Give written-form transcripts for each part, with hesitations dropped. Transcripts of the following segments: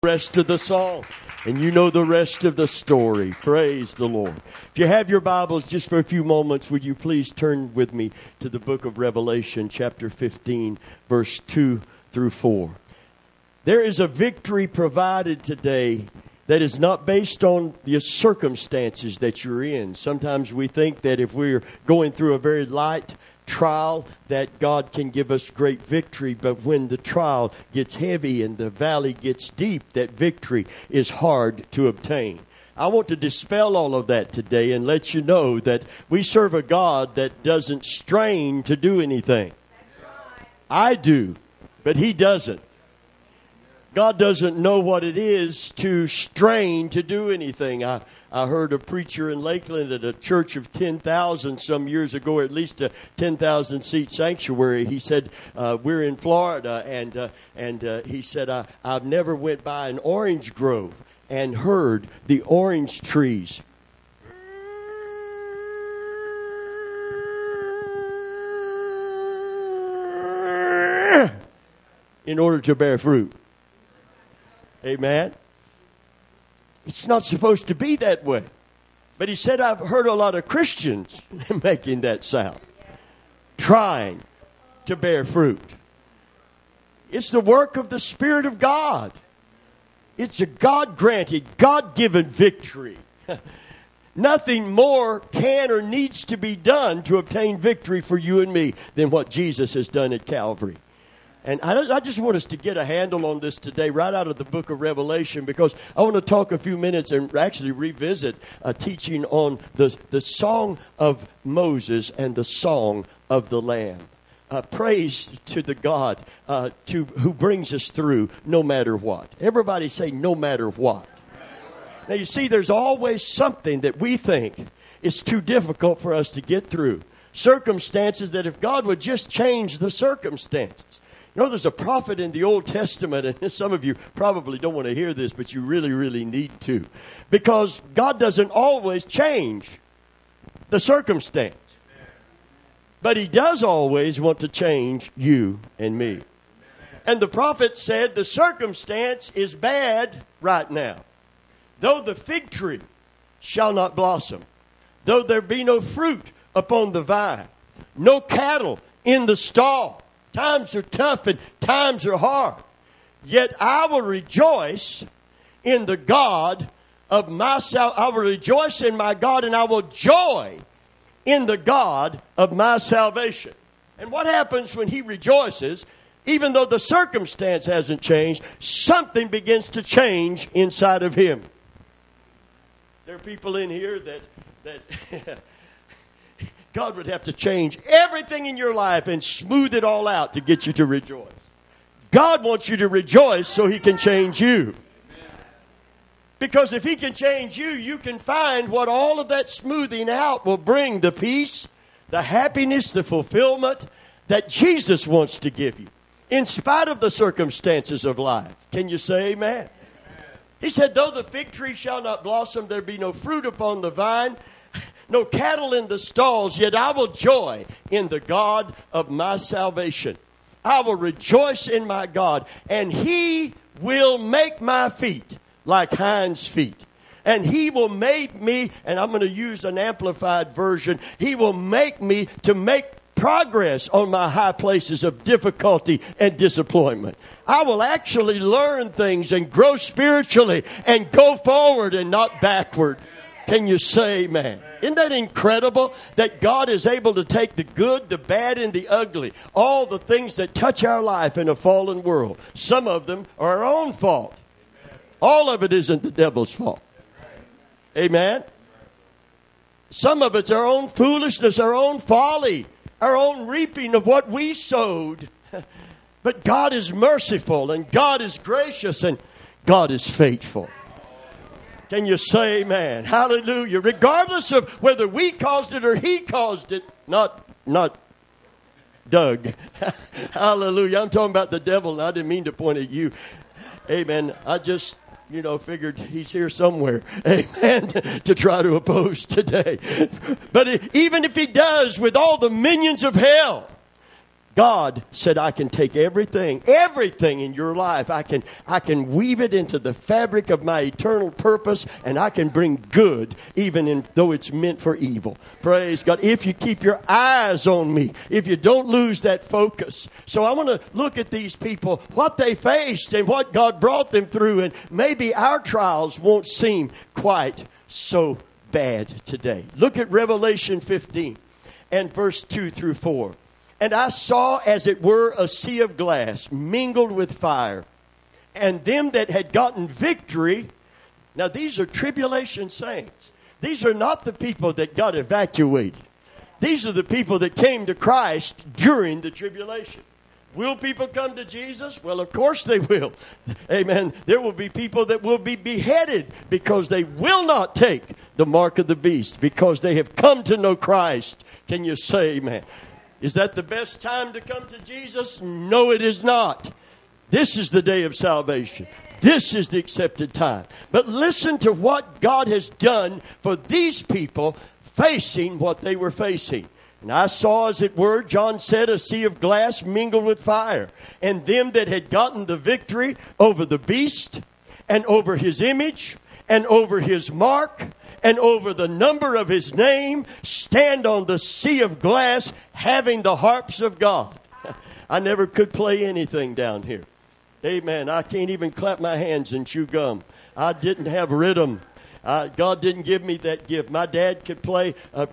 Rest of the song, and you know the rest of the story. Praise the Lord. If you have your Bibles, just for a few moments, would you please turn with me to the book of Revelation, chapter 15, verse 2 through 4. There is a victory provided today that is not based on the circumstances that you're in. Sometimes we think that if we're going through a very light trial that God can give us great victory, but when the trial gets heavy and the valley gets deep, that victory is hard to obtain. I want to dispel all of that today and let you know that we serve a God that doesn't strain to do anything. I do, but He doesn't. God doesn't know what it is to strain to do anything. I heard a preacher in Lakeland at a church of 10,000 some years ago, or at least a 10,000 seat sanctuary. He said, we're in Florida, and he said, I've never went by an orange grove and heard the orange trees in order to bear fruit. Amen. It's not supposed to be that way. But he said, I've heard a lot of Christians making that sound, trying to bear fruit. It's the work of the Spirit of God. It's a God-granted, God-given victory. Nothing more can or needs to be done to obtain victory for you and me than what Jesus has done at Calvary. And I just want us to get a handle on this today right out of the book of Revelation, because I want to talk a few minutes and actually revisit a teaching on the song of Moses and the song of the Lamb. Praise to the God who brings us through no matter what. Everybody say no matter what. Now you see, there's always something that we think is too difficult for us to get through. Circumstances that if God would just change the circumstances. You know, there's a prophet in the Old Testament, and some of you probably don't want to hear this, but you really, really need to. Because God doesn't always change the circumstance. But He does always want to change you and me. And the prophet said, the circumstance is bad right now. Though the fig tree shall not blossom, though there be no fruit upon the vine, no cattle in the stall. Times are tough and times are hard. Yet I will rejoice in the God of my salvation. I will rejoice in my God, and I will joy in the God of my salvation. And what happens when he rejoices? Even though the circumstance hasn't changed, something begins to change inside of him. There are people in here that God would have to change everything in your life and smooth it all out to get you to rejoice. God wants you to rejoice so He can change you. Because if He can change you, you can find what all of that smoothing out will bring: the peace, the happiness, the fulfillment that Jesus wants to give you, in spite of the circumstances of life. Can you say amen? He said, though the fig tree shall not blossom, there be no fruit upon the vine, no cattle in the stalls, yet I will joy in the God of my salvation. I will rejoice in my God, and He will make my feet like hinds' feet. And He will make me, and I'm going to use an amplified version, He will make me to make progress on my high places of difficulty and disappointment. I will actually learn things and grow spiritually and go forward and not backward. Can you say amen? Isn't that incredible that God is able to take the good, the bad, and the ugly, all the things that touch our life in a fallen world? Some of them are our own fault. All of it isn't the devil's fault. Amen? Some of it's our own foolishness, our own folly, our own reaping of what we sowed. But God is merciful, and God is gracious, and God is faithful. Can you say amen? Hallelujah. Regardless of whether we caused it or He caused it, not Doug. Hallelujah. I'm talking about the devil, and I didn't mean to point at you. Amen. I just, figured he's here somewhere. Amen. To try to oppose today. But even if he does, with all the minions of hell, God said, I can take everything in your life. I can weave it into the fabric of my eternal purpose, and I can bring good, even though it's meant for evil. Praise God. If you keep your eyes on me, if you don't lose that focus. So I want to look at these people, what they faced and what God brought them through, and maybe our trials won't seem quite so bad today. Look at Revelation 15 and verse 2 through 4. And I saw, as it were, a sea of glass mingled with fire. And them that had gotten victory. Now, these are tribulation saints. These are not the people that got evacuated. These are the people that came to Christ during the tribulation. Will people come to Jesus? Well, of course they will. Amen. There will be people that will be beheaded because they will not take the mark of the beast, because they have come to know Christ. Can you say amen? Is that the best time to come to Jesus? No, it is not. This is the day of salvation. This is the accepted time. But listen to what God has done for these people facing what they were facing. And I saw, as it were, John said, a sea of glass mingled with fire. And them that had gotten the victory over the beast, and over his image, and over his mark, and over the number of his name, stand on the sea of glass, having the harps of God. I never could play anything down here. Amen. I can't even clap my hands and chew gum. I didn't have rhythm. God didn't give me that gift. My dad could played a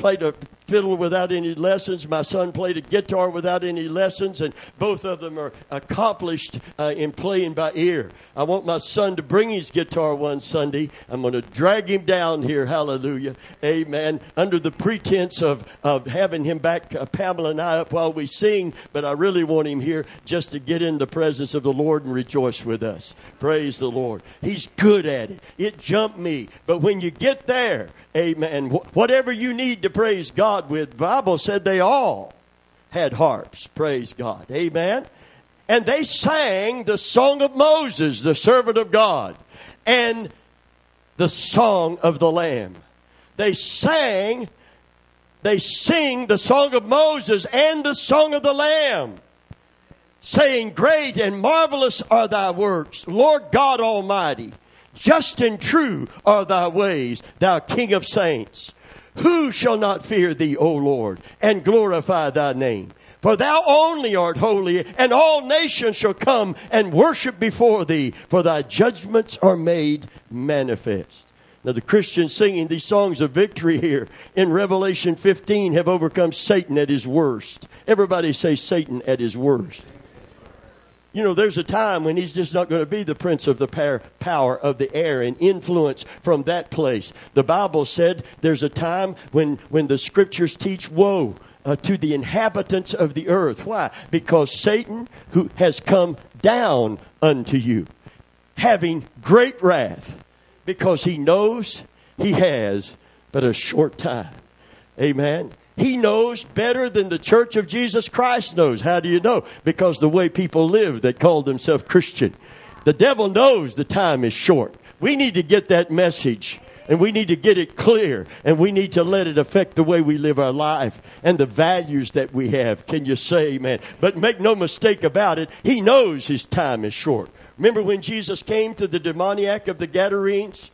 fiddle without any lessons. My son played a guitar without any lessons, and both of them are accomplished in playing by ear. I want my son to bring his guitar one Sunday. I'm going to drag him down here, hallelujah, amen, under the pretense of having him back, Pamela and I, up while we sing, but I really want him here just to get in the presence of the Lord and rejoice with us. Praise the Lord. He's good at it. It jumped me. But when you get there, amen, whatever you need to praise God with, the Bible said they all had harps. Praise God. Amen. And they sang the song of Moses, the servant of God, and the song of the Lamb. They sing the song of Moses and the song of the Lamb, saying, great and marvelous are thy works, Lord God Almighty. Just and true are thy ways, thou King of saints. Who shall not fear thee, O Lord, and glorify thy name? For thou only art holy, and all nations shall come and worship before thee, for thy judgments are made manifest. Now, the Christians singing these songs of victory here in Revelation 15 have overcome Satan at his worst. Everybody say Satan at his worst. You know, there's a time when he's just not going to be the prince of the power of the air and influence from that place. The Bible said there's a time when the scriptures teach woe to the inhabitants of the earth. Why? Because Satan, who has come down unto you, having great wrath, because he knows he has but a short time. Amen. He knows better than the Church of Jesus Christ knows. How do you know? Because the way people live that call themselves Christian. The devil knows the time is short. We need to get that message, and we need to get it clear, and we need to let it affect the way we live our life and the values that we have. Can you say amen? But make no mistake about it, he knows his time is short. Remember when Jesus came to the demoniac of the Gadarenes,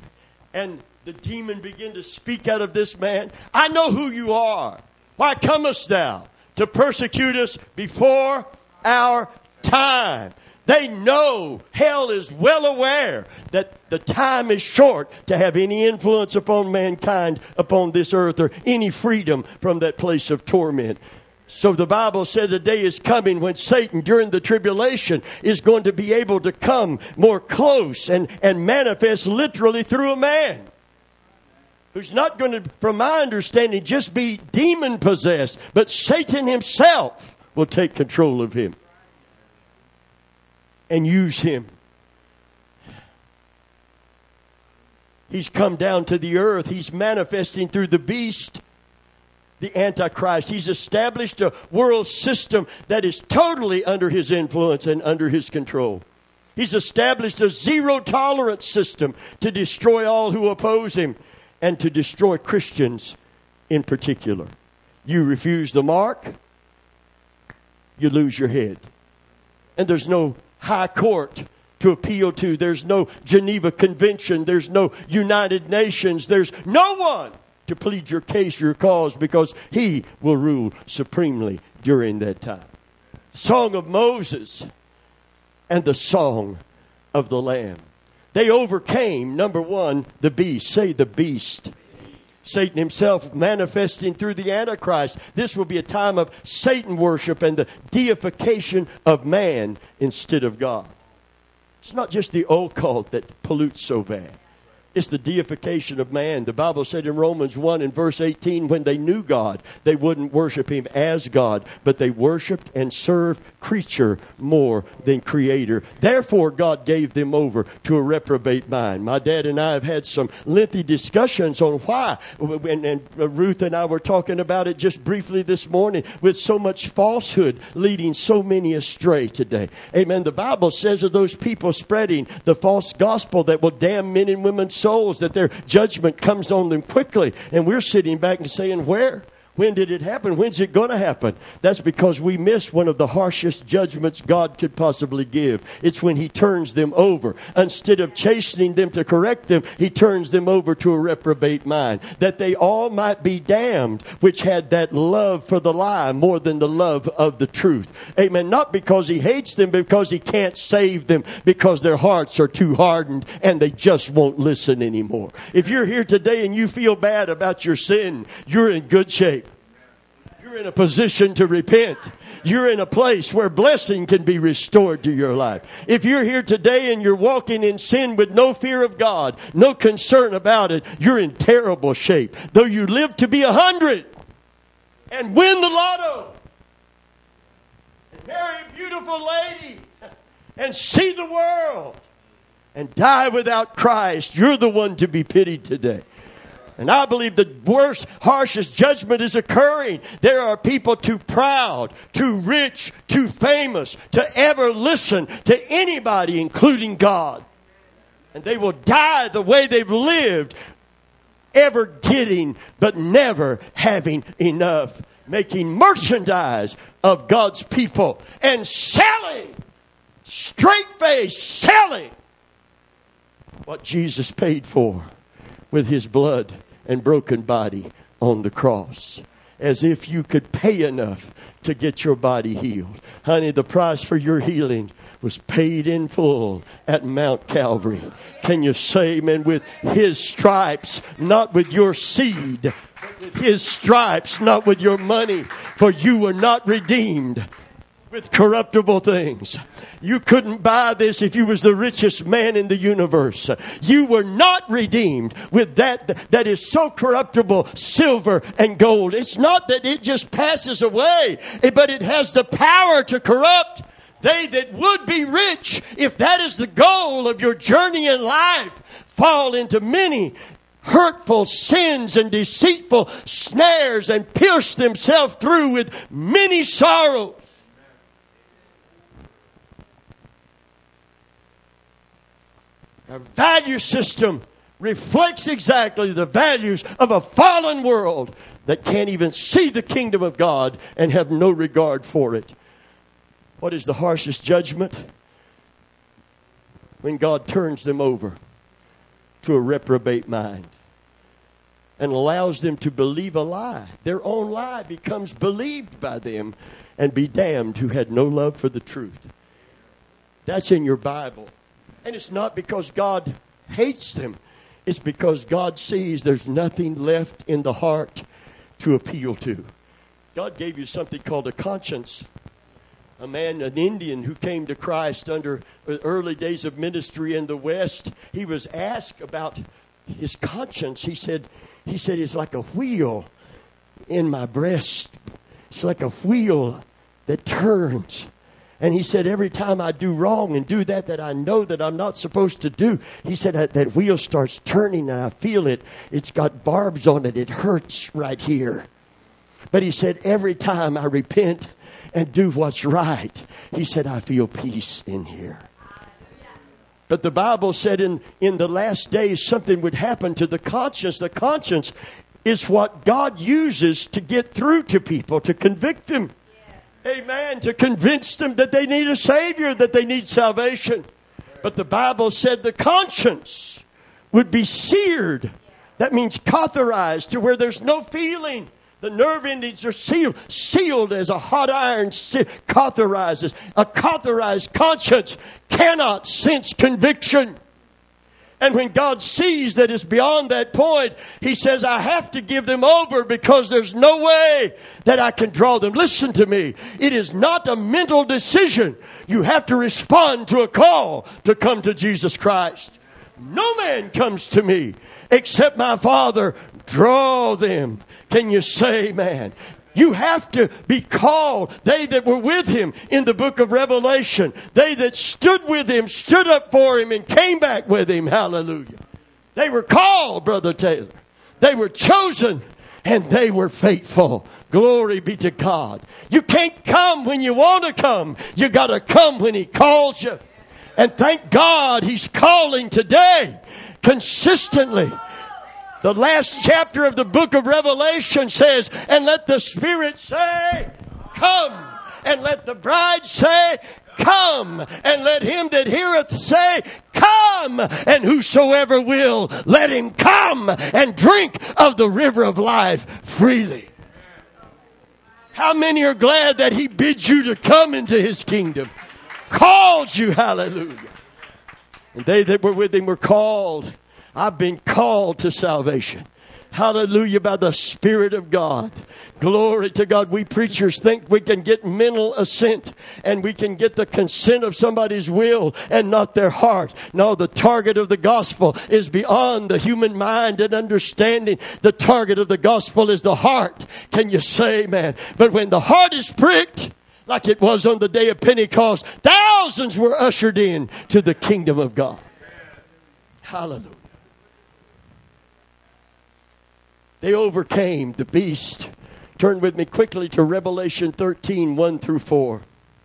and the demon began to speak out of this man? I know who you are. Why comest thou to persecute us before our time? They know, hell is well aware that the time is short to have any influence upon mankind upon this earth, or any freedom from that place of torment. So the Bible said a day is coming when Satan, during the tribulation, is going to be able to come more close and manifest literally through a man who's not going to, from my understanding, just be demon-possessed, but Satan himself will take control of him and use him. He's come down to the earth. He's manifesting through the beast, the Antichrist. He's established a world system that is totally under his influence and under his control. He's established a zero-tolerance system to destroy all who oppose him, and to destroy Christians in particular. You refuse the mark, you lose your head. And there's no high court to appeal to. There's no Geneva Convention. There's no United Nations. There's no one to plead your case, your cause, because He will rule supremely during that time. Song of Moses and the Song of the Lamb. They overcame, number one, the beast. Say the beast. Satan himself manifesting through the Antichrist. This will be a time of Satan worship and the deification of man instead of God. It's not just the occult that pollutes so bad. It's the deification of man. The Bible said in Romans 1 and verse 18, when they knew God, they wouldn't worship Him as God, but they worshiped and served creature more than Creator. Therefore, God gave them over to a reprobate mind. My dad and I have had some lengthy discussions on why. And Ruth and I were talking about it just briefly this morning, with so much falsehood leading so many astray today. Amen. The Bible says of those people spreading the false gospel that will damn men and women's souls, that their judgment comes on them quickly. And we're sitting back and saying, where? When did it happen? When's it going to happen? That's because we missed one of the harshest judgments God could possibly give. It's when He turns them over. Instead of chastening them to correct them, He turns them over to a reprobate mind, that they all might be damned, which had that love for the lie more than the love of the truth. Amen. Not because He hates them, but because He can't save them, because their hearts are too hardened and they just won't listen anymore. If you're here today and you feel bad about your sin, you're in good shape. You're in a position to repent. You're in a place where blessing can be restored to your life. If you're here today and you're walking in sin with no fear of God, no concern about it, you're in terrible shape. Though you live to be 100 and win the lotto and marry a beautiful lady and see the world and die without Christ, you're the one to be pitied today. And I believe the worst, harshest judgment is occurring. There are people too proud, too rich, too famous to ever listen to anybody, including God. And they will die the way they've lived, ever getting but never having enough. Making merchandise of God's people and selling, straight-faced selling what Jesus paid for with His blood and broken body on the cross. As if you could pay enough to get your body healed. Honey, the price for your healing was paid in full at Mount Calvary. Can you say amen? With His stripes, not with your seed, but with His stripes, not with your money. For you were not redeemed with corruptible things. You couldn't buy this if you was the richest man in the universe. You were not redeemed with that is so corruptible, silver and gold. It's not that it just passes away, but it has the power to corrupt. They that would be rich, if that is the goal of your journey in life, fall into many hurtful sins and deceitful snares and pierce themselves through with many sorrows. Our value system reflects exactly the values of a fallen world that can't even see the kingdom of God and have no regard for it. What is the harshest judgment? When God turns them over to a reprobate mind and allows them to believe a lie. Their own lie becomes believed by them and be damned who had no love for the truth. That's in your Bible. And it's not because God hates them. It's because God sees there's nothing left in the heart to appeal to. God gave you something called a conscience. A man, an Indian who came to Christ under the early days of ministry in the West, he was asked about his conscience. He said, it's like a wheel in my breast. It's like a wheel that turns. And he said, every time I do wrong and do that I know that I'm not supposed to do, he said that wheel starts turning and I feel it. It's got barbs on it. It hurts right here. But he said, every time I repent and do what's right, he said, I feel peace in here. But the Bible said in the last days something would happen to the conscience. The conscience is what God uses to get through to people, to convict them. Amen. To convince them that they need a Savior, that they need salvation. But the Bible said the conscience would be seared. That means cauterized, to where there's no feeling. The nerve endings are sealed as a hot iron cauterizes. A cauterized conscience cannot sense conviction. And when God sees that it's beyond that point, He says, I have to give them over because there's no way that I can draw them. Listen to me. It is not a mental decision. You have to respond to a call to come to Jesus Christ. No man comes to me except my Father draw them. Can you say, man? You have to be called. They that were with Him in the book of Revelation, they that stood with Him, stood up for Him, and came back with Him. Hallelujah. They were called, Brother Taylor. They were chosen, and they were faithful. Glory be to God. You can't come when you want to come. You got to come when He calls you. And thank God He's calling today consistently. The last chapter of the book of Revelation says, and let the Spirit say, come. And let the bride say, come. And let him that heareth say, come. And whosoever will, let him come and drink of the river of life freely. How many are glad that He bids you to come into His kingdom? Called you, hallelujah. And they that were with Him were called. I've been called to salvation. Hallelujah, by the Spirit of God. Glory to God. We preachers think we can get mental assent and we can get the consent of somebody's will and not their heart. No, the target of the gospel is beyond the human mind and understanding. The target of the gospel is the heart. Can you say, man? But when the heart is pricked, like it was on the day of Pentecost, thousands were ushered in to the kingdom of God. Hallelujah. They overcame the beast. Turn with me quickly to Revelation 13, 1 through 4.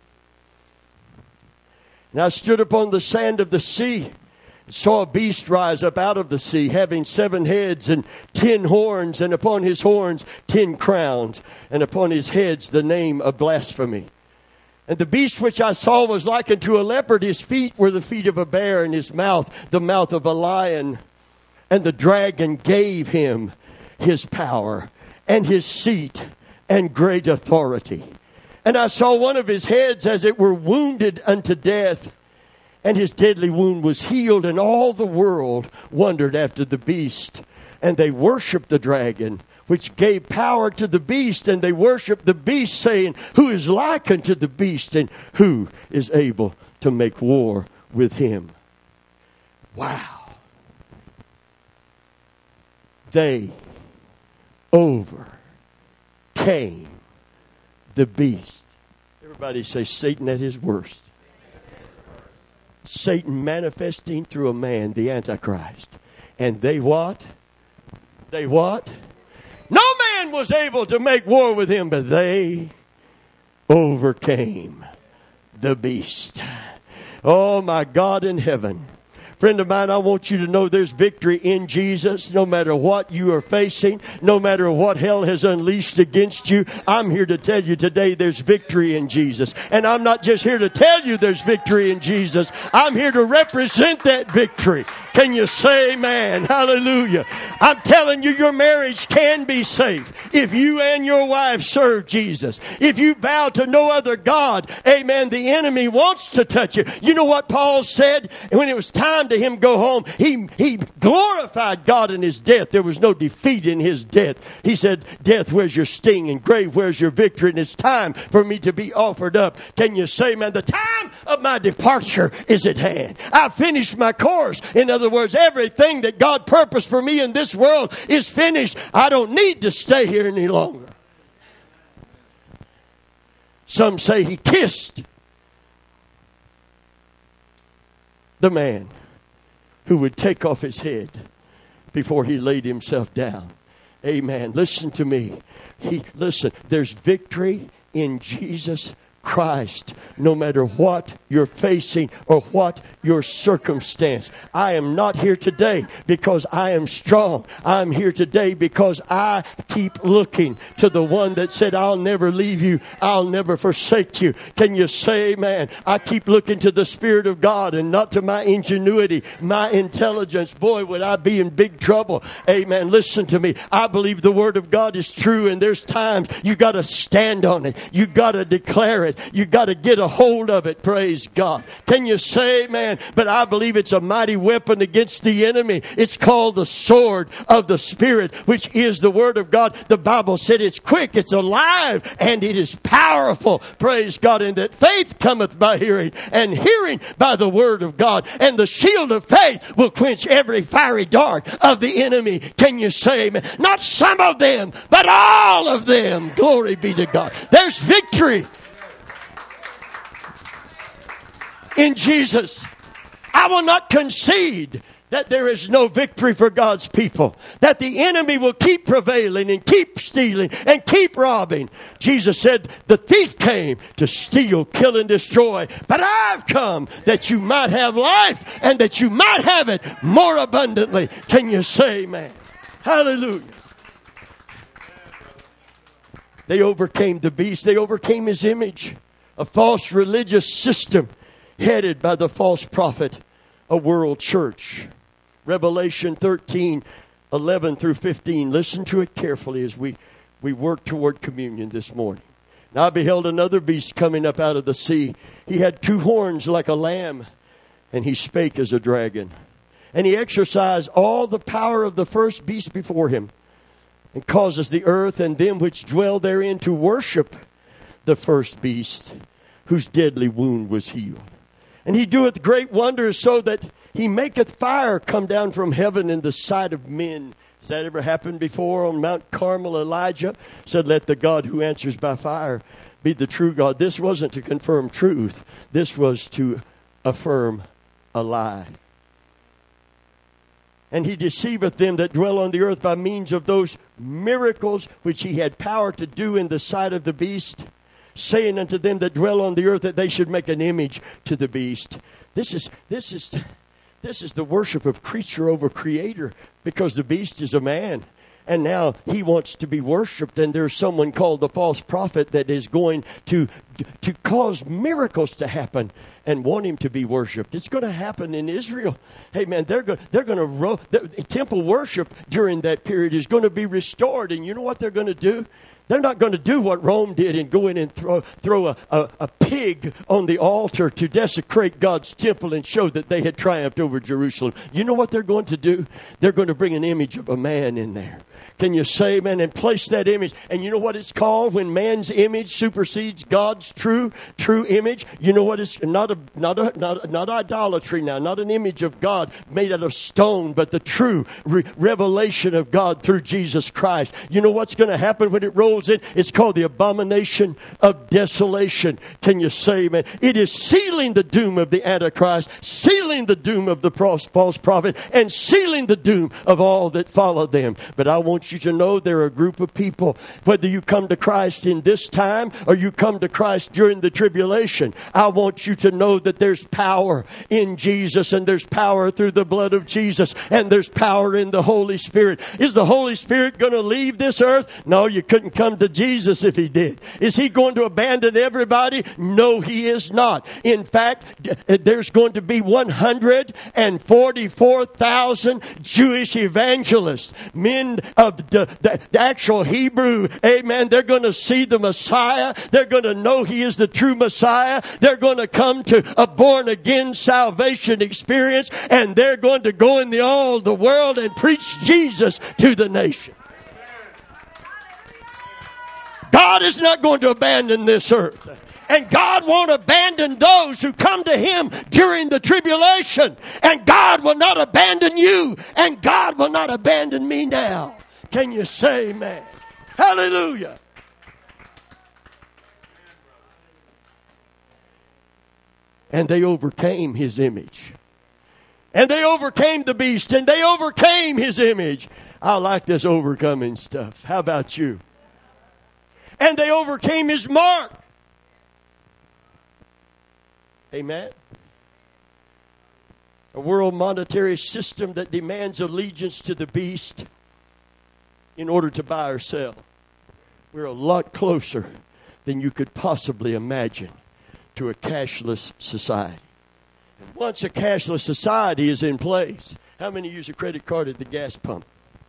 And I stood upon the sand of the sea, and saw a beast rise up out of the sea, having 7 heads and 10 horns, and upon his horns 10 crowns, and upon his heads the name of blasphemy. And the beast which I saw was like unto a leopard. His feet were the feet of a bear, and his mouth the mouth of a lion. And the dragon gave him his power and his seat and great authority. And I saw one of his heads as it were wounded unto death, and his deadly wound was healed, and all the world wondered after the beast. And they worshiped the dragon, which gave power to the beast, and they worshiped the beast, saying, who is like unto the beast, and who is able to make war with him? Wow. They overcame the beast. Everybody say Satan at his worst. Satan manifesting through a man, the Antichrist. And they what? They what? No man was able to make war with him, but they overcame the beast. Oh, my God in heaven. Friend of mine, I want you to know there's victory in Jesus. No matter what you are facing, no matter what hell has unleashed against you, I'm here to tell you today there's victory in Jesus. And I'm not just here to tell you there's victory in Jesus. I'm here to represent that victory. Can you say amen? Hallelujah. I'm telling you, your marriage can be safe if you and your wife serve Jesus. If you bow to no other God, amen, the enemy wants to touch you. You know what Paul said? When it was time to him go home, he glorified God in his death. There was no defeat in his death. He said, death, where's your sting? And grave, where's your victory? And it's time for me to be offered up. Can you say, man, the time of my departure is at hand. I finished my course. In other words, everything that God purposed for me in this world is finished. I don't need to stay here any longer. Some say he kissed the man who would take off his head before he laid himself down. Amen. Listen to me. Listen, there's victory in Jesus Christ, no matter what you're facing or what your circumstance. I am not here today because I am strong. I'm here today because I keep looking to the one that said, I'll never leave you. I'll never forsake you. Can you say, man, I keep looking to the Spirit of God and not to my ingenuity, my intelligence. Boy, would I be in big trouble. Amen. Listen to me. I believe the Word of God is true, and there's times you got to stand on it. You got to declare it. You got to get a hold of it. Praise God. Can you say, man, but I believe it's a mighty weapon against the enemy. It's called the sword of the Spirit, which is the Word of God. The Bible said it's quick, it's alive, and it is powerful. Praise God. And that faith cometh by hearing, and hearing by the Word of God. And the shield of faith will quench every fiery dart of the enemy. Can you say, man? Not some of them, but all of them. Glory be to God. There's victory in Jesus. I will not concede that there is no victory for God's people. That the enemy will keep prevailing and keep stealing and keep robbing. Jesus said, the thief came to steal, kill, and destroy. But I've come that you might have life and that you might have it more abundantly. Can you say amen? Hallelujah. They overcame the beast. They overcame his image. A false religious system headed by the false prophet, a world church. Revelation 13:11 through 15. Listen to it carefully as we work toward communion this morning. Now I beheld another beast coming up out of the sea. He had 2 horns like a lamb, and he spake as a dragon. And he exercised all the power of the first beast before him, and causes the earth and them which dwell therein to worship the first beast, whose deadly wound was healed. And he doeth great wonders, so that he maketh fire come down from heaven in the sight of men. Has that ever happened before? On Mount Carmel, Elijah said, let the God who answers by fire be the true God. This wasn't to confirm truth. This was to affirm a lie. And he deceiveth them that dwell on the earth by means of those miracles which he had power to do in the sight of the beast, saying unto them that dwell on the earth that they should make an image to the beast. This is the worship of creature over creator, because the beast is a man. And now he wants to be worshipped, and there's someone called the false prophet that is going to cause miracles to happen and want him to be worshipped. It's going to happen in Israel. Hey man, the temple worship during that period is going to be restored, and you know what they're going to do? They're not going to do what Rome did and go in and throw a pig on the altar to desecrate God's temple and show that they had triumphed over Jerusalem. You know what they're going to do? They're going to bring an image of a man in there. Can you say amen? And place that image. And you know what it's called when man's image supersedes God's true image? You know what? It's not idolatry now, not an image of God made out of stone, but the true revelation of God through Jesus Christ. You know what's going to happen when it rolls in? It's called the abomination of desolation. Can you say amen? It is sealing the doom of the Antichrist, sealing the doom of the false prophet, and sealing the doom of all that follow them. But I want you to know there are a group of people, whether you come to Christ in this time or you come to Christ during the tribulation, I want you to know that there's power in Jesus, and there's power through the blood of Jesus, and there's power in the Holy Spirit. Is the Holy Spirit going to leave this earth? No, you couldn't come to Jesus if he did. Is he going to abandon everybody? No, he is not. In fact, there's going to be 144,000 Jewish evangelists, men of the actual Hebrew, amen. They're going to see the Messiah. They're going to know he is the true Messiah. They're going to come to a born-again salvation experience, and they're going to go in all the world and preach Jesus to the nation. God is not going to abandon this earth. And God won't abandon those who come to him during the tribulation. And God will not abandon you. And God will not abandon me now. Can you say amen? Hallelujah. And they overcame his image. And they overcame the beast. And they overcame his image. I like this overcoming stuff. How about you? And they overcame his mark. Amen. A world monetary system that demands allegiance to the beast in order to buy or sell. We're a lot closer than you could possibly imagine to a cashless society. And once a cashless society is in place, how many use a credit card at the gas pump?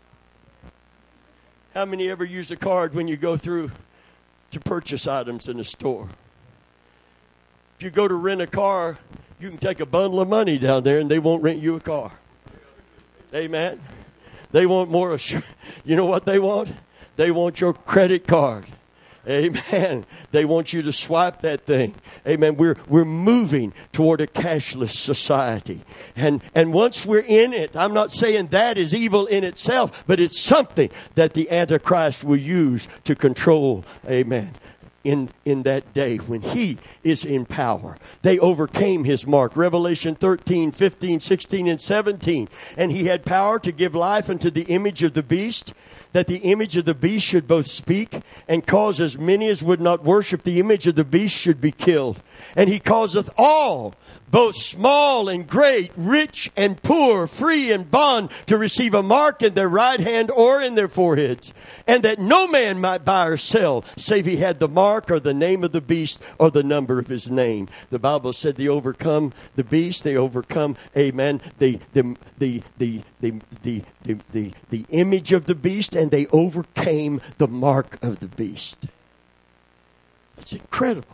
How many ever use a card when you go through to purchase items in a store? If you go to rent a car, you can take a bundle of money down there and they won't rent you a car. Amen. They want more. You know what they want? They want your credit card. Amen. They want you to swipe that thing. Amen. We're moving toward a cashless society. And once we're in it, I'm not saying that is evil in itself, but it's something that the Antichrist will use to control. Amen. In that day when he is in power. They overcame his mark. Revelation 13, 15, 16, and 17. And he had power to give life unto the image of the beast, that the image of the beast should both speak and cause as many as would not worship the image of the beast should be killed. And he causeth all, both small and great, rich and poor, free and bond, to receive a mark in their right hand or in their foreheads, and that no man might buy or sell, save he had the mark or the name of the beast or the number of his name. The Bible said they overcome the beast, they overcome, amen, the image of the beast, and they overcame the mark of the beast. That's incredible.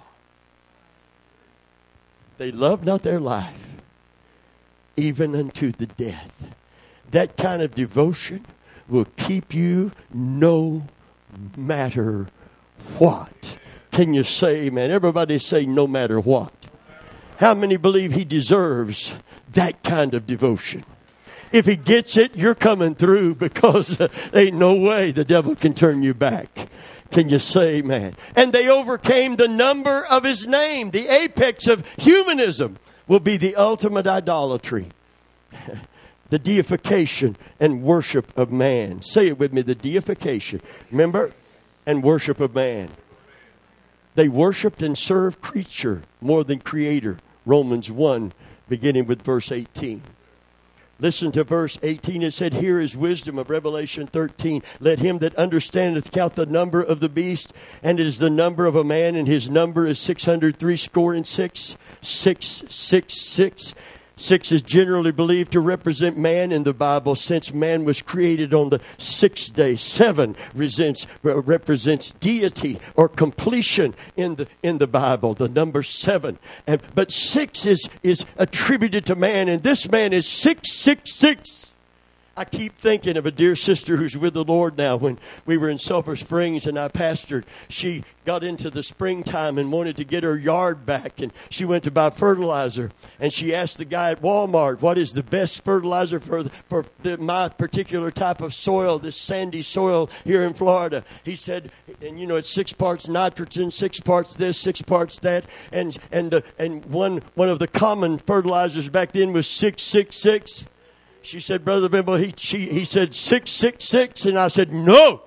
They loved not their life, even unto the death. That kind of devotion will keep you no matter what. Can you say amen? Everybody say no matter what. How many believe he deserves that kind of devotion? If he gets it, you're coming through, because ain't no way the devil can turn you back. Can you say amen? And they overcame the number of his name. The apex of humanism will be the ultimate idolatry. The deification and worship of man. Say it with me, the deification. Remember? And worship of man. They worshiped and served creature more than creator. Romans 1, beginning with verse 18. Listen to verse 18. It said, here is wisdom of Revelation 13. Let him that understandeth count the number of the beast, and it is the number of a man, and his number is 666. 666. 6 is generally believed to represent man in the Bible, since man was created on the sixth day. 7 represents deity or completion in the Bible, the number 7. But 6 is attributed to man, and this man is 666. I keep thinking of a dear sister who's with the Lord now. When we were in Sulphur Springs and I pastored, she got into the springtime and wanted to get her yard back. And she went to buy fertilizer. And she asked the guy at Walmart, what is the best fertilizer for my particular type of soil, this sandy soil here in Florida? He said, and you know, it's 6 parts nitrogen, 6 parts this, 6 parts that. And one of the common fertilizers back then was 666. She said, Brother Bimbo, he said 666, and I said, no.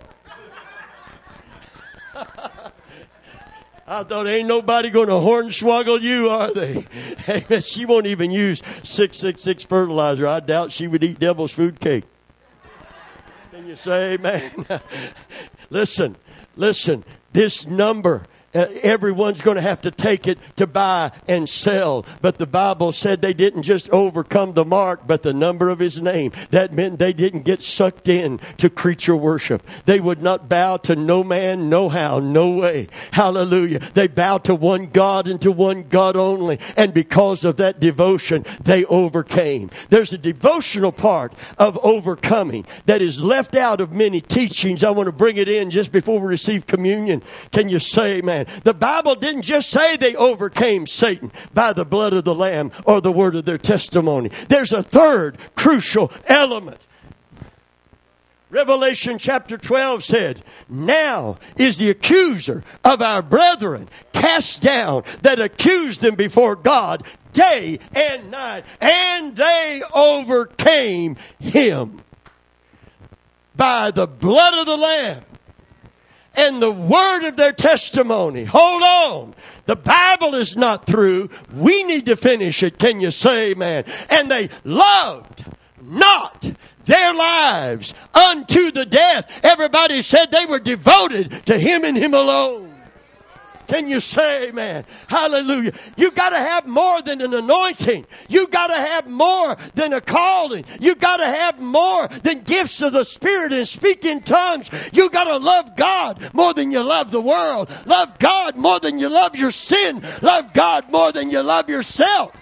I thought, ain't nobody going to hornswoggle you, are they? Amen. She won't even use 666 fertilizer. I doubt she would eat devil's food cake. Can you say amen? Listen, this number, everyone's going to have to take it to buy and sell. But the Bible said they didn't just overcome the mark, but the number of his name. That meant they didn't get sucked in to creature worship. They would not bow to no man, no how, no way. Hallelujah. They bowed to one God and to one God only. And because of that devotion, they overcame. There's a devotional part of overcoming that is left out of many teachings. I want to bring it in just before we receive communion. Can you say amen? The Bible didn't just say they overcame Satan by the blood of the Lamb or the word of their testimony. There's a third crucial element. Revelation chapter 12 said, now is the accuser of our brethren cast down that accused them before God day and night, and they overcame him by the blood of the Lamb and the word of their testimony. Hold on. The Bible is not through. We need to finish it. Can you say amen? And they loved not their lives unto the death. Everybody said they were devoted to Him and Him alone. Can you say amen? Hallelujah. You got to have more than an anointing. You got to have more than a calling. You got to have more than gifts of the Spirit and speak in tongues. You got to love God more than you love the world. Love God more than you love your sin. Love God more than you love yourself.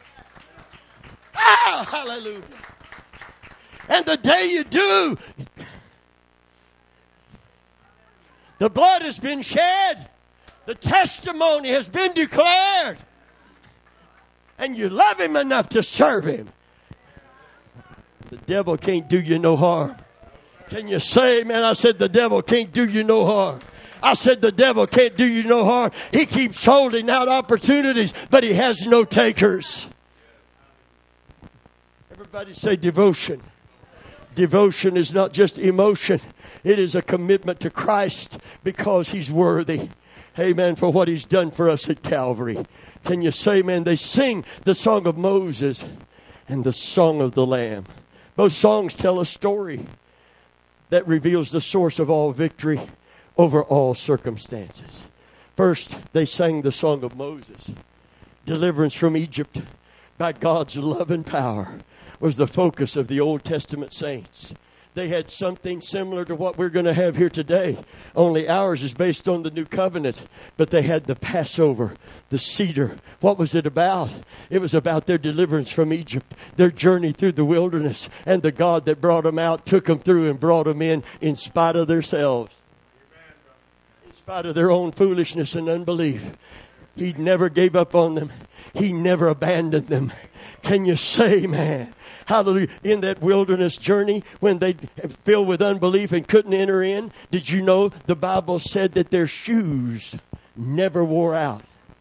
Ah, hallelujah. And the day you do, the blood has been shed. The testimony has been declared. And you love Him enough to serve Him. The devil can't do you no harm. Can you say, man, I said the devil can't do you no harm. I said the devil can't do you no harm. He keeps holding out opportunities, but he has no takers. Everybody say devotion. Devotion is not just emotion. It is a commitment to Christ because He's worthy. Amen, for what He's done for us at Calvary. Can you say, man, they sing the song of Moses and the song of the Lamb. Both songs tell a story that reveals the source of all victory over all circumstances. First, they sang the song of Moses. Deliverance from Egypt by God's love and power was the focus of the Old Testament saints. They had something similar to what we're going to have here today. Only ours is based on the New Covenant. But they had the Passover, the cedar. What was it about? It was about their deliverance from Egypt, their journey through the wilderness. And the God that brought them out took them through and brought them in spite of themselves. In spite of their own foolishness and unbelief. He never gave up on them. He never abandoned them. Can you say, man? Hallelujah. In that wilderness journey, when they filled with unbelief and couldn't enter in, did you know the Bible said that their shoes never wore out?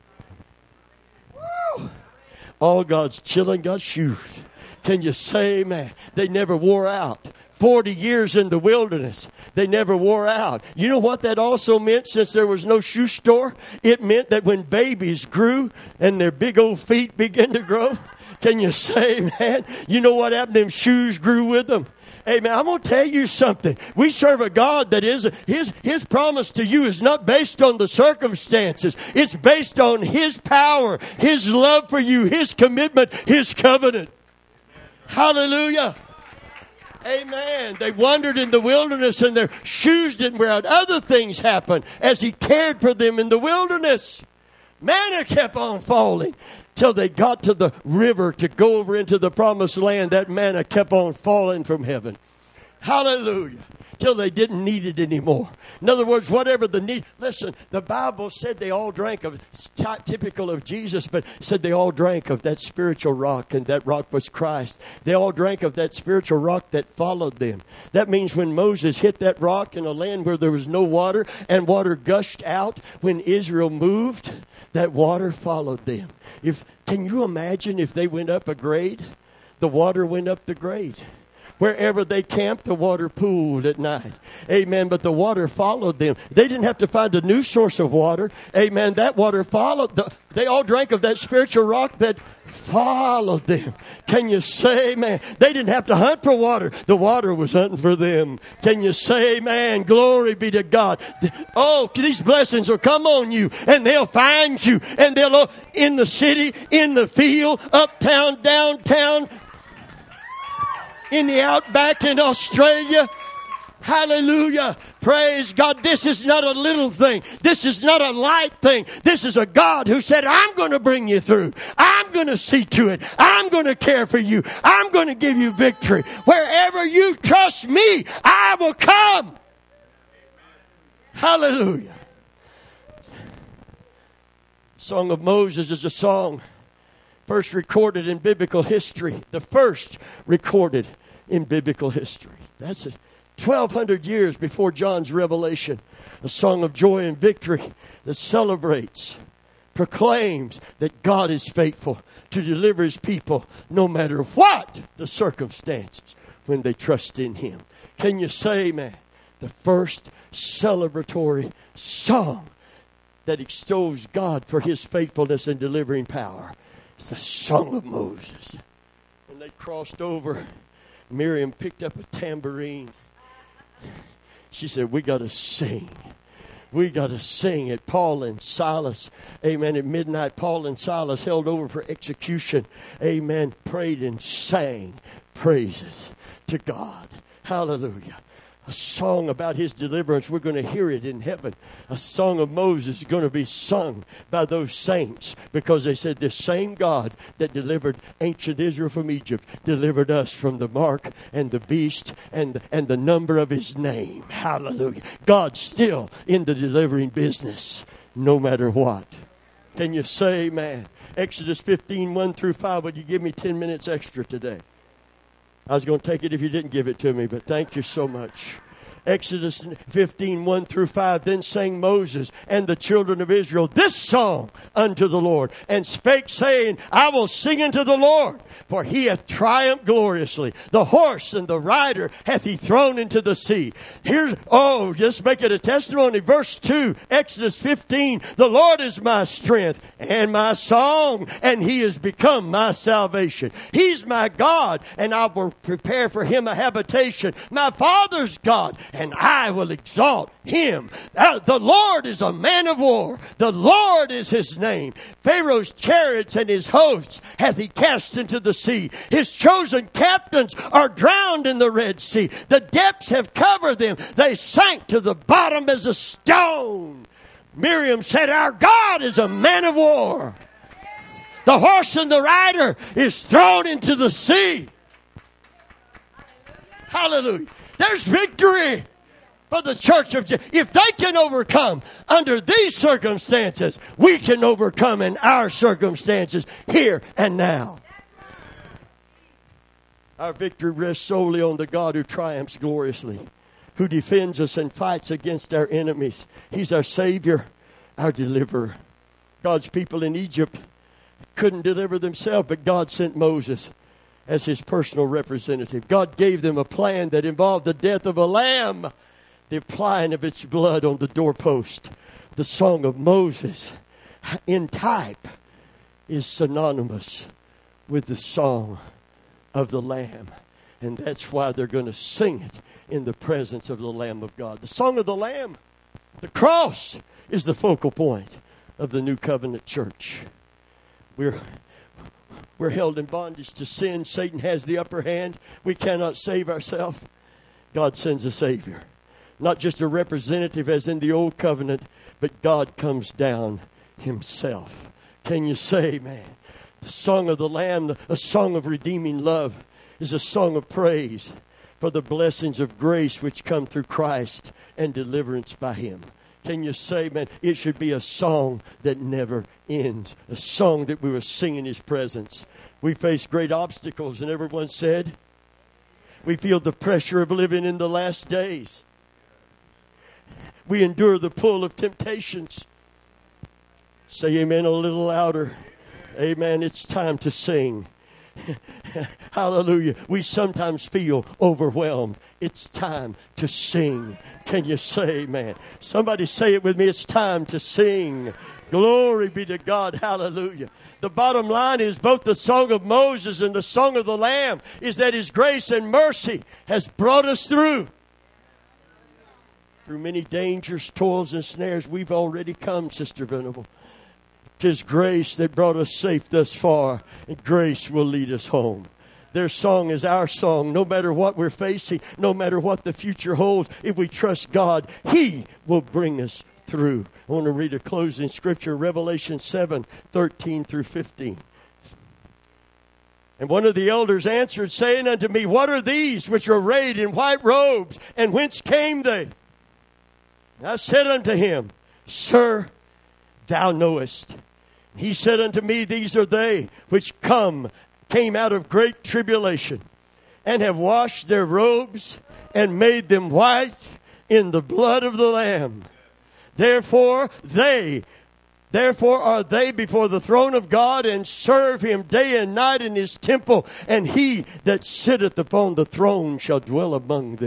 Woo! All God's children got shoes. Can you say, man? They never wore out. 40 years in the wilderness. They never wore out. You know what that also meant since there was no shoe store? It meant that when babies grew and their big old feet began to grow, can you say, man, you know what happened? Them shoes grew with them. Hey, man, I'm going to tell you something. We serve a God that is, His promise to you is not based on the circumstances. It's based on His power, His love for you, His commitment, His covenant. Hallelujah. Amen. They wandered in the wilderness and their shoes didn't wear out. Other things happened as He cared for them in the wilderness. Manna kept on falling till they got to the river to go over into the promised land. That manna kept on falling from heaven. Hallelujah. Till they didn't need it anymore. In other words, whatever the need. Listen, the Bible said they all drank of, typical of Jesus, but said they all drank of that spiritual rock, and that rock was Christ. They all drank of that spiritual rock that followed them. That means when Moses hit that rock in a land where there was no water, and water gushed out, when Israel moved, that water followed them. Can you imagine if they went up a grade? The water went up the grade. Wherever they camped, the water pooled at night. Amen. But the water followed them. They didn't have to find a new source of water. Amen. That water followed. They all drank of that spiritual rock that followed them. Can you say amen? They didn't have to hunt for water. The water was hunting for them. Can you say amen? Glory be to God. Oh, these blessings will come on you and they'll find you. And they'll in the city, in the field, uptown, downtown, in the outback in Australia. Hallelujah. Praise God. This is not a little thing. This is not a light thing. This is a God who said, I'm going to bring you through. I'm going to see to it. I'm going to care for you. I'm going to give you victory. Wherever you trust me, I will come. Hallelujah. Song of Moses is a song first recorded in biblical history. The first recorded in biblical history. That's 1,200 years before John's revelation. A song of joy and victory that celebrates, proclaims that God is faithful to deliver His people no matter what the circumstances when they trust in Him. Can you say, man? the first celebratory song that extols God for His faithfulness and delivering power. It's the Song of Moses. When they crossed over, Miriam picked up a tambourine. She said, we got to sing. We got to sing it. Paul and Silas, amen, at midnight, Paul and Silas held over for execution, amen, prayed and sang praises to God. Hallelujah. A song about His deliverance. We're going to hear it in heaven. A song of Moses is going to be sung by those saints because they said the same God that delivered ancient Israel from Egypt delivered us from the mark and the beast and the number of His name. Hallelujah. God's still in the delivering business no matter what. Can you say amen? Exodus 15, 1 through 5. Would you give me 10 minutes extra today? I was going to take it if you didn't give it to me, but thank you so much. Exodus 15, 1 through 5. Then sang Moses and the children of Israel this song unto the Lord, and spake, saying, I will sing unto the Lord, for He hath triumphed gloriously. The horse and the rider hath He thrown into the sea. Just make it a testimony. Verse 2, Exodus 15, the Lord is my strength and my song, and He is become my salvation. He's my God, and I will prepare for Him a habitation. My Father's God, and I will exalt Him. The Lord is a man of war. The Lord is His name. Pharaoh's chariots and his hosts hath He cast into the sea. His chosen captains are drowned in the Red Sea. The depths have covered them. They sank to the bottom as a stone. Miriam said, our God is a man of war. The horse and the rider is thrown into the sea. Hallelujah. There's victory for the church of Jesus. If they can overcome under these circumstances, we can overcome in our circumstances here and now. Our victory rests solely on the God who triumphs gloriously, who defends us and fights against our enemies. He's our Savior, our deliverer. God's people in Egypt couldn't deliver themselves, but God sent Moses as His personal representative. God gave them a plan that involved the death of a lamb, the applying of its blood on the doorpost. The Song of Moses, in type, is synonymous with the Song of the Lamb. And that's why they're going to sing it in the presence of the Lamb of God. The Song of the Lamb, the cross, is the focal point of the New Covenant church. We're held in bondage to sin. Satan has the upper hand. We cannot save ourselves. God sends a Savior. Not just a representative as in the Old Covenant, but God comes down Himself. Can you say, man? The Song of the Lamb, a song of redeeming love, is a song of praise for the blessings of grace which come through Christ and deliverance by Him. Can you say, man, it should be a song that never ends. A song that we will sing in His presence. We face great obstacles, and everyone said, we feel the pressure of living in the last days. We endure the pull of temptations. Say amen a little louder. Amen. It's time to sing. Hallelujah. We sometimes feel overwhelmed. It's time to sing. Can you say amen? Somebody say it with me. It's time to sing. Glory be to God. Hallelujah. The bottom line is both the Song of Moses and the Song of the Lamb is that His grace and mercy has brought us through. Through many dangers, toils, and snares, we've already come, Sister Venable. 'Tis grace that brought us safe thus far, and grace will lead us home. Their song is our song. No matter what we're facing, no matter what the future holds, if we trust God, He will bring us through. I want to read a closing scripture, Revelation 7, 13 through 15. And one of the elders answered, saying unto me, what are these which are arrayed in white robes, and whence came they? And I said unto him, Sir, thou knowest. He said unto me, these are they which came out of great tribulation, and have washed their robes, and made them white in the blood of the Lamb. Therefore are they before the throne of God, and serve Him day and night in His temple, and He that sitteth upon the throne shall dwell among them.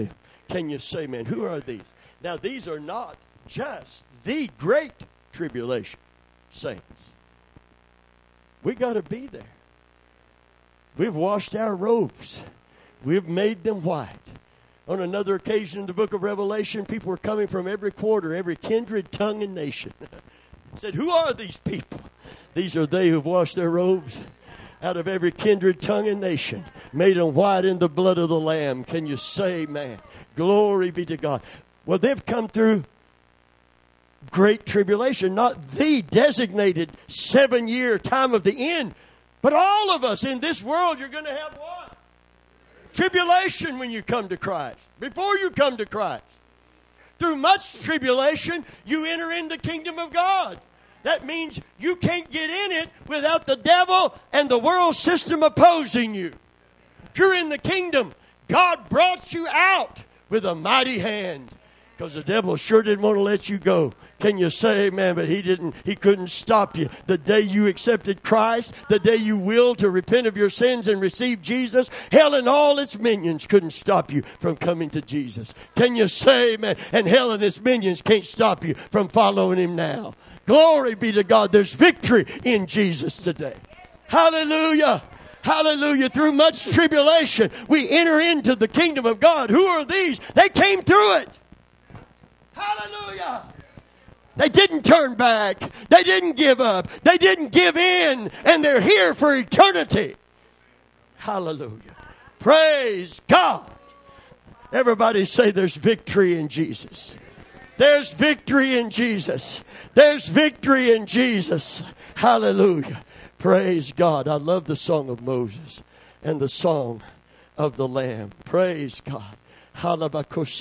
Can you say, man, who are these? Now, these are not just the great tribulation saints. We got to be there. We've washed our robes. We've made them white. On another occasion in the book of Revelation, people were coming from every quarter, every kindred, tongue, and nation. Said, who are these people? These are they who've washed their robes out of every kindred, tongue, and nation, made them white in the blood of the Lamb. Can you say, man, glory be to God. Well, they've come through great tribulation, not the designated 7-year time of the end, but all of us in this world, you're going to have what? Tribulation when you come to Christ, before you come to Christ. Through much tribulation, you enter in the kingdom of God. That means you can't get in it without the devil and the world system opposing you. If you're in the kingdom, God brought you out with a mighty hand, because the devil sure didn't want to let you go. Can you say amen? But he couldn't stop you. The day you accepted Christ, the day you willed to repent of your sins and receive Jesus, hell and all its minions couldn't stop you from coming to Jesus. Can you say amen? And hell and its minions can't stop you from following him now. Glory be to God. There's victory in Jesus today. Hallelujah. Hallelujah. Through much tribulation, we enter into the kingdom of God. Who are these? They came through it. Hallelujah. They didn't turn back. They didn't give up. They didn't give in. And they're here for eternity. Hallelujah. Praise God. Everybody say there's victory in Jesus. There's victory in Jesus. There's victory in Jesus. Hallelujah. Praise God. I love the song of Moses and the song of the Lamb. Praise God. Hallelujah.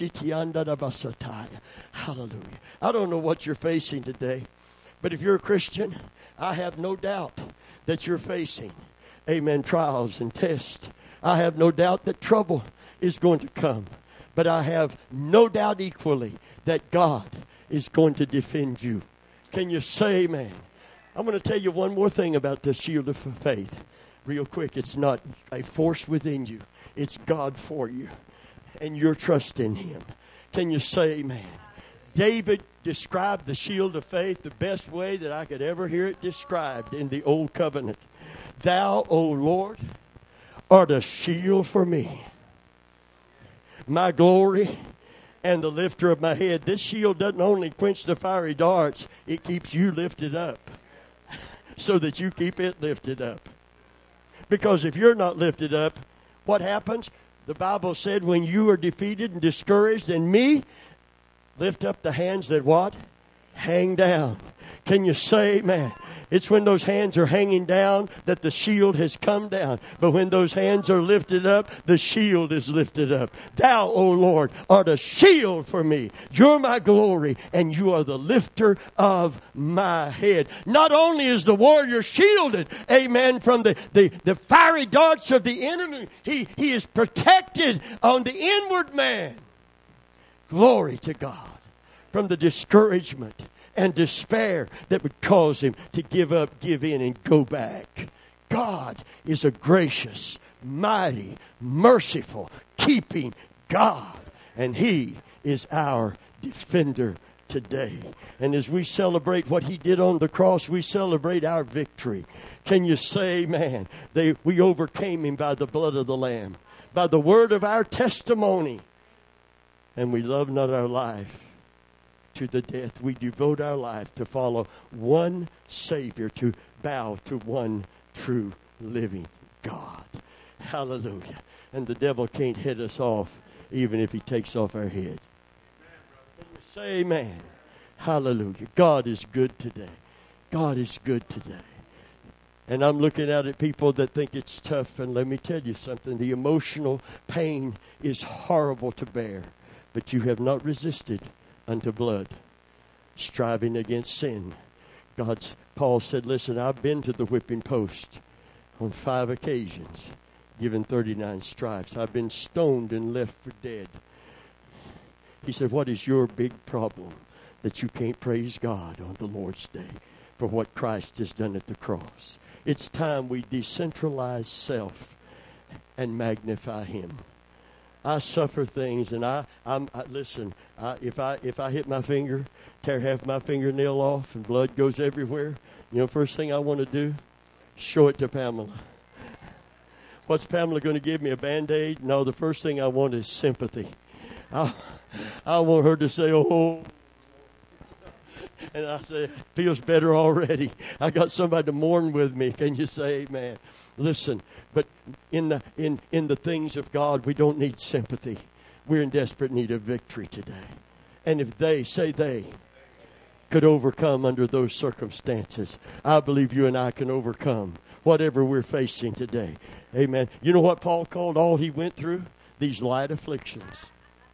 I don't know what you're facing today, but if you're a Christian, I have no doubt that you're facing, amen, trials and tests. I have no doubt that trouble is going to come, but I have no doubt equally that God is going to defend you. Can you say amen? I'm going to tell you one more thing about the shield of faith real quick. It's not a force within you. It's God for you. And your trust in him. Can you say amen? David described the shield of faith the best way that I could ever hear it described in the Old Covenant. Thou, O Lord, art a shield for me, my glory and the lifter of my head. This shield doesn't only quench the fiery darts, it keeps you lifted up so that you keep it lifted up. Because if you're not lifted up, what happens? The Bible said when you are defeated and discouraged, and me, lift up the hands that what? Hang down. Can you say amen? It's when those hands are hanging down that the shield has come down. But when those hands are lifted up, the shield is lifted up. Thou, O Lord, art a shield for me. You're my glory, and you are the lifter of my head. Not only is the warrior shielded, amen, from the fiery darts of the enemy, he is protected on the inward man. Glory to God. From the discouragement and despair that would cause him to give up, give in, and go back. God is a gracious, mighty, merciful, keeping God. And he is our defender today. And as we celebrate what he did on the cross, we celebrate our victory. Can you say amen? We overcame him by the blood of the Lamb, by the word of our testimony. And we love not our life to the death. We devote our life to follow one Savior, to bow to one true living God. Hallelujah. And the devil can't hit us off even if he takes off our head. Say amen. Hallelujah. God is good today. God is good today. And I'm looking out at people that think it's tough, and let me tell you something. The emotional pain is horrible to bear, but you have not resisted unto blood, striving against sin. Paul said, listen, I've been to the whipping post on 5 occasions, given 39 stripes. I've been stoned and left for dead. He said, what is your big problem that you can't praise God on the Lord's day for what Christ has done at the cross? It's time we decentralize self and magnify him. I suffer things, and listen. If I hit my finger, tear half my fingernail off, and blood goes everywhere, first thing I want to do, show it to Pamela. What's Pamela going to give me, a Band-Aid? No, the first thing I want is sympathy. I want her to say, oh. And I say, feels better already. I got somebody to mourn with me. Can you say amen? Listen, but in the things of God, we don't need sympathy. We're in desperate need of victory today. And if they could overcome under those circumstances, I believe you and I can overcome whatever we're facing today. Amen. You know what Paul called all he went through? These light afflictions.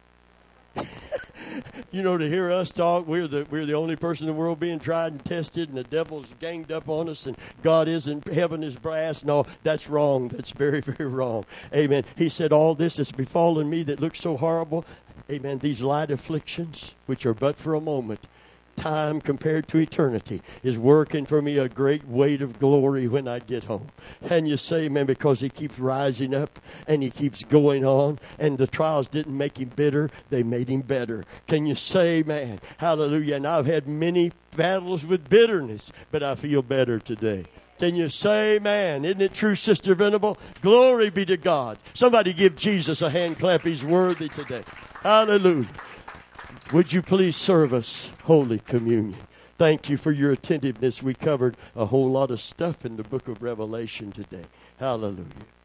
To hear us talk, we're the only person in the world being tried and tested, and the devil's ganged up on us, and God isn't, heaven is brass. No, that's wrong. That's very, very wrong. Amen. He said, all this has befallen me that looks so horrible. Amen. These light afflictions, which are but for a moment, time compared to eternity, is working for me a great weight of glory when I get home. And you say, man, because he keeps rising up and he keeps going on, and the trials didn't make him bitter, they made him better. Can you say, man, hallelujah? And I've had many battles with bitterness, but I feel better today. Can you say, man? Isn't it true, Sister Venable? Glory be to God. Somebody give Jesus a hand clap. He's worthy today. Hallelujah. Would you please serve us Holy Communion? Thank you for your attentiveness. We covered a whole lot of stuff in the book of Revelation today. Hallelujah.